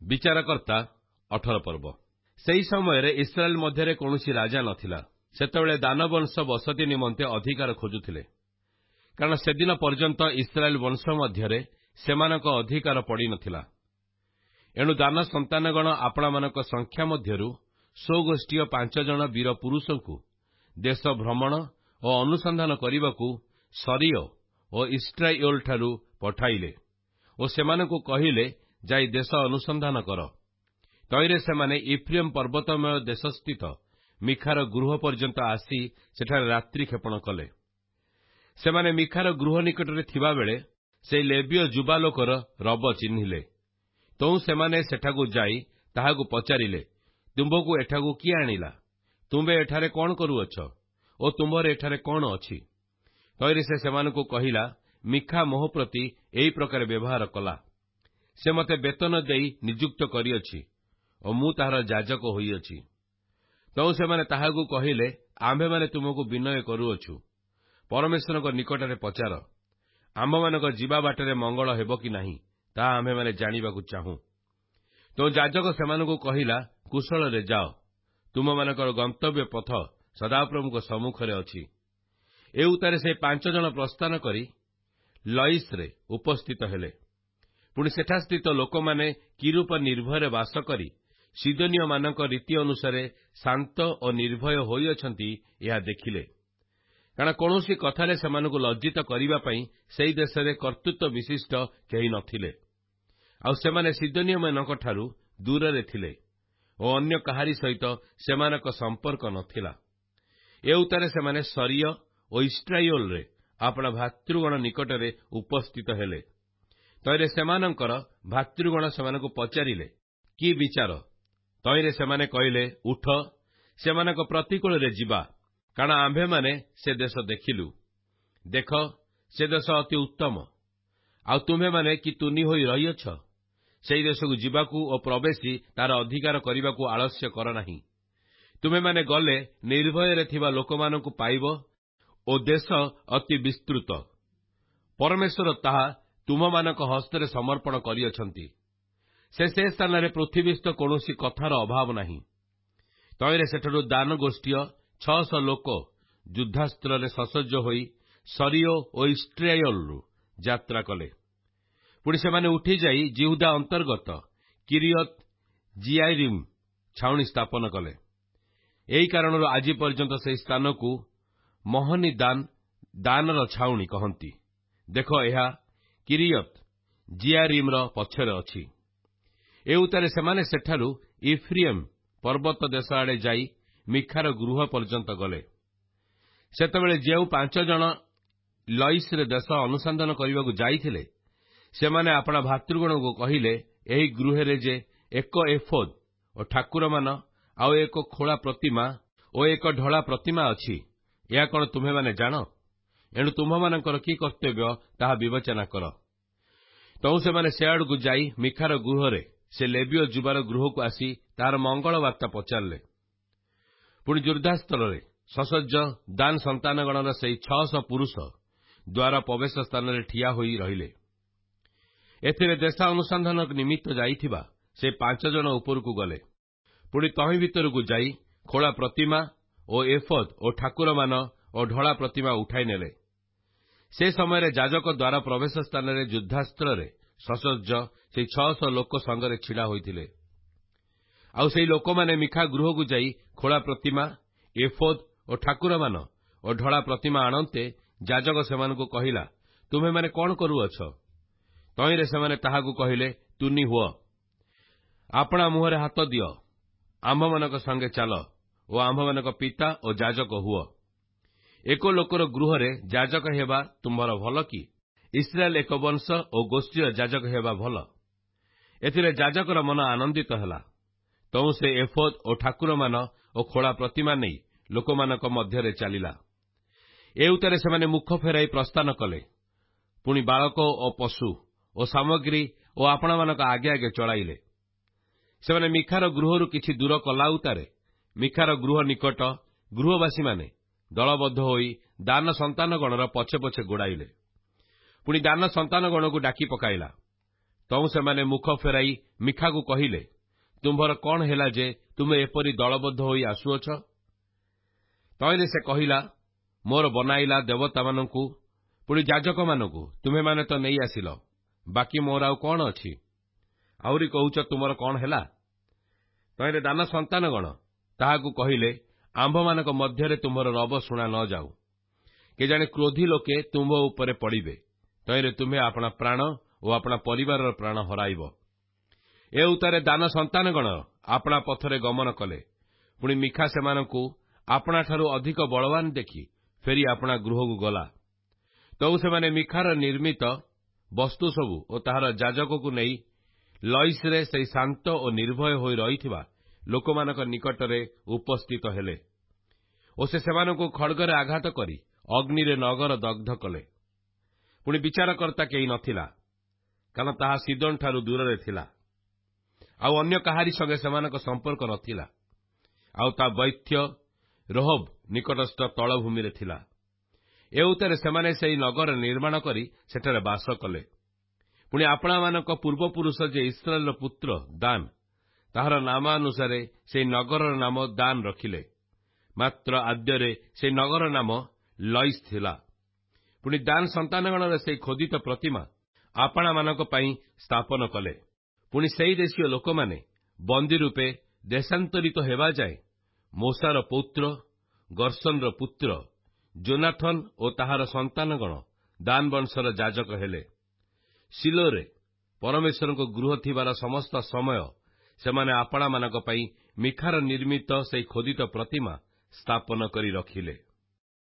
ବିଚାରକର୍ତ୍ତା 18 ପର୍ବ। ସେହି ସମୟରେ ଇସ୍ରାଏଲ ମଧ୍ୟରେ କୌଣସି ରାଜା ନଥିଲା। ସେତେବେଳେ ଦାନବଂଶ ବସତି ନିମନ୍ତେ ଅଧିକାର ଖୋଜୁଥିଲେ, କାରଣ ସେଦିନ ପର୍ଯ୍ୟନ୍ତ ଇସ୍ରାଏଲ ବଂଶ ମଧ୍ୟରେ ସେମାନଙ୍କ ଅଧିକାର ପଡ଼ିନଥିଲା। ଏଣୁ ଦାନ ସନ୍ତାନଗଣ ଆପଣମାନଙ୍କ ସଂଖ୍ୟା ମଧ୍ୟରୁ ସ୍ୱଗୋଷ୍ଠୀୟ 5 ଜଣ ବୀର ପୁରୁଷଙ୍କୁ ଦେଶ ଭ୍ରମଣ ଓ ଅନୁସନ୍ଧାନ କରିବାକୁ ସରିୟ ଓ ଇଷ୍ଟ୍ରାୟୋଲଠାରୁ ପଠାଇଲେ ଓ ସେମାନଙ୍କୁ କହିଲେ, ଯାଇ ଦେଶ ଅନୁସନ୍ଧାନ କର। ତଇରେ ସେମାନେ ଇଫ୍ରେମ୍ ପର୍ବତମୟ ଦେଶସ୍ଥିତ ମିଖାର ଗୃହ ପର୍ଯ୍ୟନ୍ତ ଆସି ସେଠାରେ ରାତ୍ରି କ୍ଷେପଣ କଲେ। ସେମାନେ ମିଖାର ଗୃହ ନିକଟରେ ଥିବାବେଳେ ସେହି ଲେବୀୟ ଯୁବାଲୋକର ରବ ଚିହ୍ନିଲେ। ତେଣୁ ସେମାନେ ସେଠାକୁ ଯାଇ ତାହାକୁ ପଚାରିଲେ, ତୁମ୍ଭକୁ ଏଠାକୁ କିଏ ଆଣିଲା? ତୁମ୍ଭେ ଏଠାରେ କଣ କରୁଅଛ ଓ ତୁମ୍ଭର ଏଠାରେ କଣ ଅଛି? ତଇରେ ସେ ସେମାନଙ୍କୁ କହିଲା, ମିଖା ମୋହ ପ୍ରତି ଏହି ପ୍ରକାର ବ୍ୟବହାର କଲା। ସେ ମୋତେ ବେତନ ଦେଇ ନିଯୁକ୍ତ କରିଅଛି ଓ ମୁଁ ତାହାର ଯାଜକ ହୋଇଅଛି। ତେଣୁ ସେମାନେ ତାହାକୁ କହିଲେ, ଆମ୍ଭେମାନେ ତୁମକୁ ବିନୟ କରୁଅଛୁ, ପରମେଶ୍ୱରଙ୍କ ନିକଟରେ ପଚାର, ଆମ୍ଭମାନଙ୍କ ଯିବା ବାଟରେ ମଙ୍ଗଳ ହେବ କି ନାହିଁ, ତାହା ଆମ୍ଭେମାନେ ଜାଣିବାକୁ ଚାହୁଁ। ତେଣୁ ଯାଜକ ସେମାନଙ୍କୁ କହିଲା, କୁଶଳରେ ଯାଅ, ତୁମମାନଙ୍କର ଗନ୍ତବ୍ୟ ପଥ ସଦାପ୍ରଭୁଙ୍କ ସମ୍ମୁଖରେ ଅଛି। ଏ ଉତ୍ତାରେ ସେ 5 ଜଣ ପ୍ରସ୍ଥାନ କରି ଲଇସ୍ରେ ଉପସ୍ଥିତ ହେଲେ। ପୁଣି ସେଠାସ୍ଥିତ ଲୋକମାନେ କିରୂପ ନିର୍ଭୟରେ ବାସ କରି ସିଦୋନୀୟମାନଙ୍କ ରୀତି ଅନୁସାରେ ଶାନ୍ତ ଓ ନିର୍ଭୟ ହୋଇଅଛନ୍ତି ଏହା ଦେଖିଲେ, କାରଣ କୌଣସି କଥାରେ ସେମାନଙ୍କୁ ଲଜ୍ଜିତ କରିବା ପାଇଁ ସେହି ଦେଶରେ କର୍ତ୍ତୃତ୍ୱ ବିଶିଷ୍ଟ କେହି ନଥିଲେ। ଆଉ ସେମାନେ ସିଦୋନୀୟମାନଙ୍କଠାରୁ ଦୂରରେ ଥିଲେ ଓ ଅନ୍ୟ କାହାରି ସହିତ ସେମାନଙ୍କ ସମ୍ପର୍କ ନଥିଲା। ଏ ଉତ୍ତାରେ ସେମାନେ ସରିୟ ଓ ଇଷ୍ଟ୍ରାୟୋଲରେ ଆପଣା ଭାତୃଗଣ ନିକଟରେ ଉପସ୍ଥିତ ହେଲେ। ତଇରେ ସେମାନଙ୍କର ଭାତୃଗଣ ସେମାନଙ୍କୁ ପଚାରିଲେ, କି ବିଚାର? ତଇରେ ସେମାନେ କହିଲେ, ଉଠ, ସେମାନଙ୍କ ପ୍ରତିକୂଳରେ ଯିବା, କାରଣ ଆମ୍ଭେମାନେ ସେ ଦେଶ ଦେଖିଲୁ। ଦେଖ, ସେ ଦେଶ ଅତି ଉତ୍ତମ। ଆଉ ତୁମ୍ଭେମାନେ କି ତୁନି ହୋଇ ରହିଅଛ? ସେହି ଦେଶକୁ ଯିବାକୁ ଓ ପ୍ରବେଶି ତାର ଅଧିକାର କରିବାକୁ ଆଳସ୍ୟ କର ନାହିଁ। ତୁମ୍ଭେମାନେ ଗଲେ ନିର୍ଭୟରେ ଥିବା ଲୋକମାନଙ୍କୁ ପାଇବ ଓ ଦେଶ ଅତି ବିସ୍ତୃତ। ପରମେଶ୍ୱର ତାହା ତୁମ୍ଭମାନଙ୍କ ହସ୍ତରେ ସମର୍ପଣ କରିଅଛନ୍ତି। ସେ ସ୍ଥାନରେ ପୃଥିବୀସ୍ଥ କୌଣସି କଥାର ଅଭାବ ନାହିଁ। ତଇରେ ସେଠାରୁ ଦାନ ଗୋଷ୍ଠୀୟ 600 ଲୋକ ଯୁଦ୍ଧାସ୍ତ୍ରରେ ସସଜ୍ଜ ହୋଇ ସରିୟ ଓ ଇଷ୍ଟ୍ରାୟୋଲରୁ ଯାତ୍ରା କଲେ। ପୁଣି ସେମାନେ ଉଠିଯାଇ ଜିହୁଦା ଅନ୍ତର୍ଗତ କିରିୟତ୍ ଜିଆରିମ୍ ଛାଉଣି ସ୍ଥାପନ କଲେ। ଏହି କାରଣରୁ ଆଜି ପର୍ଯ୍ୟନ୍ତ ସେହି ସ୍ଥାନକୁ ମହନୀ ଦାନର ଛାଉଣି କହନ୍ତି। ଦେଖ, ଏହା କିରିୟତ୍ ଜିଆରିମ୍ର ପଛରେ ଅଛି। ଏ ଉତ୍ତାରେ ସେମାନେ ସେଠାରୁ ଇଫ୍ରେମ୍ ପର୍ବତ ଦେଶ ଆଡ଼େ ଯାଇ ମିଖାର ଗୃହ ପର୍ଯ୍ୟନ୍ତ ଗଲେ। ସେତେବେଳେ ଯେଉଁ 5 ଜଣ ଲଇସ୍ରେ ଦେଶ ଅନୁସନ୍ଧାନ କରିବାକୁ ଯାଇଥିଲେ, ସେମାନେ ଆପଣା ଭାତୃଗଣଙ୍କୁ କହିଲେ, ଏହି ଗୃହରେ ଯେ 1 ଏଫୋଦ୍ ଓ ଠାକୁରମାନ, ଆଉ 1 ଖୋଳା ପ୍ରତିମା ଓ 1 ଢଳା ପ୍ରତିମା ଅଛି, ଏହା କଣ ତୁମ୍ଭେମାନେ ଜାଣ? ଏଣୁ ତୁମ୍ଭମାନଙ୍କର କି କର୍ତ୍ତବ୍ୟ ତାହା ବିବେଚନା କର। ତେଣୁ ସେମାନେ ସେଆଡ଼କୁ ଯାଇ ମିଖାର ଗୃହରେ ସେ ଲେବୀୟ ଯୁବାର ଗୃହକୁ ଆସି ତାହାର ମଙ୍ଗଳ ବାର୍ତ୍ତା ପଚାରିଲେ। ପୁଣି ଯୁଦ୍ଧାସ୍ତ୍ରରେ ସସଜ୍ଜ ଦାନ ସନ୍ତାନଗଣର ସେହି 600 ପୁରୁଷ ଦ୍ୱାର ପ୍ରବେଶ ସ୍ଥାନରେ ଠିଆ ହୋଇ ରହିଲେ। ଏଥିରେ ଦେଶ ଅନୁସନ୍ଧାନ ନିମିତ୍ତ ଯାଇଥିବା ସେ 5 ଜଣ ଉପରକୁ ଗଲେ। ପୁଣି ତହିଁ ଭିତରକୁ ଯାଇ ଖୋଳା ପ୍ରତିମା ଓ ଏଫୋଦ୍ ଓ ଠାକୁରମାନ ଓ ଢଳା ପ୍ରତିମା ଉଠାଇ ନେଲେ। ସେ ସମୟରେ ଯାଜକ ଦ୍ୱାର ପ୍ରବେଶ ସ୍ଥାନରେ ଯୁଦ୍ଧାସ୍ତ୍ରରେ ସସଜ୍ଜ ସେହି 600 ଲୋକ ସଙ୍ଗରେ ଛିଡ଼ା ହୋଇଥିଲେ। ଆଉ ସେହି ଲୋକମାନେ ମିଖା ଗୃହକୁ ଯାଇ ଖୋଳା ପ୍ରତିମା, ଏଫୋଦ୍ ଓ ଠାକୁରମାନ ଓ ଢଳା ପ୍ରତିମା ଆଣନ୍ତେ ଯାଜକ ସେମାନଙ୍କୁ କହିଲା, ତୁମ୍ଭେମାନେ କଣ କରୁଅଛ? ତହିଁରେ ସେମାନେ ତାହାକୁ କହିଲେ, ତୁନି ହୁଅ, ଆପଣା ମୁହଁରେ ହାତ ଦିଅ, ଆମ୍ଭମାନଙ୍କ ସଙ୍ଗେ ଚାଲ ଓ ଆମ୍ଭମାନଙ୍କ ପିତା ଓ ଯାଜକ ହୁଅ। 1 ଲୋକର ଗୃହରେ ଯାଜକ ହେବା ତୁମ୍ଭର ଭଲ କି? ଇସ୍ରାଏଲ 1 ବଂଶ ଓ ଗୋଷ୍ଠୀର ଯାଜକ ହେବା ଭଲ। ଏଥିରେ ଯାଜକର ମନ ଆନନ୍ଦିତ ହେଲା। ତେଣୁ ସେ ଏଫୋଦ୍ ଓ ଠାକୁରମାନ ଓ ଖୋଳା ପ୍ରତିମା ନେଇ ଲୋକମାନଙ୍କ ମଧ୍ୟରେ ଚାଲିଲା। ଏ ଉତ୍ତାରେ ସେମାନେ ମୁଖ ଫେରାଇ ପ୍ରସ୍ଥାନ କଲେ। ପୁଣି ବାଳକ ଓ ପଶୁ ଓ ସାମଗ୍ରୀ ଓ ଆପଣମାନଙ୍କ ଆଗେ ଆଗେ ଚଳାଇଲେ। ସେମାନେ ମିଖାର ଗୃହରୁ କିଛି ଦୂର କଲା ଉତ୍ତାରେ ମିଖାର ଗୃହ ନିକଟ ଗୃହବାସୀମାନେ ଦଳବଦ୍ଧ ହୋଇ ଦାନ ସନ୍ତାନଗଣର ପଛେ ପଛେ ଗୋଡ଼ାଇଲେ। ପୁଣି ଦାନ ସନ୍ତାନଗଣକୁ ଡାକି ପକାଇଲା। ତୁ ସେମାନେ ମୁଖ ଫେରାଇ ମିଖାକୁ କହିଲେ, ତୁମ୍ଭର କଣ ହେଲା ଯେ ତୁମେ ଏପରି ଦଳବଦ୍ଧ ହୋଇ ଆସୁଅଛ? ତହିଁରେ ସେ କହିଲା, ମୋର ବନାଇଲା ଦେବତାମାନଙ୍କୁ ପୁଣି ଯାଜକମାନଙ୍କୁ ତୁମେମାନେ ତ ନେଇ ଆସିଲ, ବାକି ମୋର ଆଉ କଣ ଅଛି? ଆହୁରି କହୁଛ ତୁମର କଣ ହେଲା? ତହିଁରେ ଦାନ ସନ୍ତାନଗଣ ତାହାକୁ କହିଲେ, ଆମ୍ଭମାନଙ୍କ ମଧ୍ୟରେ ତୁମ୍ଭର ରବ ଶୁଣା ନ ଯାଉ। କେଜାଣି କ୍ରୋଧୀ ଲୋକେ ତୁମ୍ଭ ଉପରେ ପଡ଼ିବେ, ତହିଁରେ ତୁମ୍ଭେ ଆପଣା ପ୍ରାଣ ଓ ଆପଣା ପରିବାରର ପ୍ରାଣ ହରାଇବ। ଏ ଉତ୍ତାରେ ଦାନ ସନ୍ତାନଗଣ ଆପଣା ପଥରେ ଗମନ କଲେ। ପୁଣି ମିଖା ସେମାନଙ୍କୁ ଆପଣାଠାରୁ ଅଧିକ ବଳବାନ ଦେଖି ଫେରି ଆପଣା ଗୃହକୁ ଗଲା। ତବୁ ସେମାନେ ମିଖାର ନିର୍ମିତ ବସ୍ତୁ ସବୁ ଓ ତାହାର ଯାଜକକୁ ନେଇ ଲଇସ୍ରେ ସେହି ଶାନ୍ତ ଓ ନିର୍ଭୟ ହୋଇ ରହିଥିବା ଲୋକମାନଙ୍କ ନିକଟରେ ଉପସ୍ଥିତ ହେଲେ ଓ ସେମାନଙ୍କୁ ଖଡ୍ଗରେ ଆଘାତ କରି ଅଗ୍ନିରେ ନଗର ଦଗ୍ଧ କଲେ। ପୁଣି ବିଚାରକର୍ତ୍ତା କେହି ନଥିଲା, କାରଣ ତାହା ସିଦୋନଠାରୁ ଦୂରରେ ଥିଲା, ଆଉ ଅନ୍ୟ କାହାରି ସଙ୍ଗେ ସେମାନଙ୍କ ସମ୍ପର୍କ ନଥିଲା, ଆଉ ତା ବୈଥ୍ୟ ରୋହବ ନିକଟସ୍ଥ ତଳଭୂମିରେ ଥିଲା। ଏ ଉତ୍ତାରେ ସେମାନେ ସେହି ନଗର ନିର୍ମାଣ କରି ସେଠାରେ ବାସ କଲେ। ପୁଣି ଆପଣାମାନଙ୍କ ପୂର୍ବପୁରୁଷ ଯେ ଇସ୍ରାଏଲର ପୁତ୍ର ଦାନ, ତାହାର ନାମାନୁସାରେ ସେହି ନଗରର ନାମ ଦାନ ରଖିଲେ, ମାତ୍ର ଆଦ୍ୟରେ ସେହି ନଗର ନାମ ଲଇସ୍ ଥିଲା। ପୁଣି ଦାନ ସନ୍ତାନଗଣର ସେହି ଖୋଦିତ ପ୍ରତିମା ଆପଣାମାନଙ୍କ ପାଇଁ ସ୍ଥାପନ କଲେ। ପୁଣି ସେହି ଦେଶୀୟ ଲୋକମାନେ ବନ୍ଦୀ ରୂପେ ଦେଶାନ୍ତରିତ ହେବା ଯାଏ ମୋସାର ପୌତ୍ର ଗର୍ସନର ପୁତ୍ର ଜୋନାଥନ ଓ ତାହାର ସନ୍ତାନଗଣ ଦାନ ବଂଶର ଯାଜକ ହେଲେ। ଶିଲୋରେ ପରମେଶ୍ୱରଙ୍କ ଗୃହ ଥିବାର ସମସ୍ତ ସମୟ ସେମାନେ ଆପଣାମାନଙ୍କ ପାଇଁ ମିଖାର ନିର୍ମିତ ସେହି ଖୋଦିତ ପ୍ରତିମା ସ୍ଥାପନ କରି ରଖିଲେ।